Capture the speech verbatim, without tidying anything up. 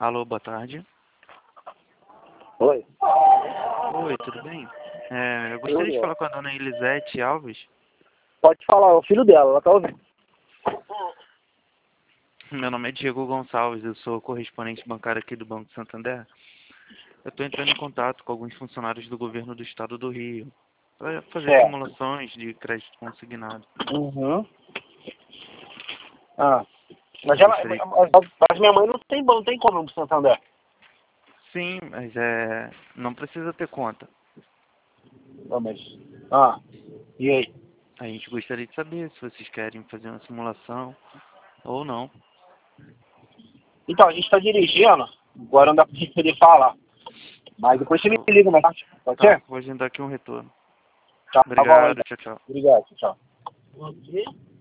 Alô, boa tarde. Oi. Oi, tudo bem? É, eu gostaria de falar com a dona Elisete Alves. Pode falar, é o filho dela, ela tá ouvindo. Meu nome é Diego Gonçalves, eu sou correspondente bancário aqui do Banco Santander. Eu estou entrando em contato com alguns funcionários do governo do estado do Rio para fazer Certo. simulações de crédito consignado. Uhum. Ah. Mas, ela, Gostaria... mas mas minha mãe não tem banco, não tem como no Santander. Sim, mas é... não precisa ter conta. Não, mas... Ah. E aí? A gente gostaria de saber se vocês querem fazer uma simulação ou não. Então, a gente tá dirigindo. Agora não dá pra gente poder falar. Mas depois você me Eu... liga mais tarde. Pode Tá, ser? vou agendar aqui um retorno. Tá, tá bom, Obrigado, então. tchau, tchau. Obrigado, tchau.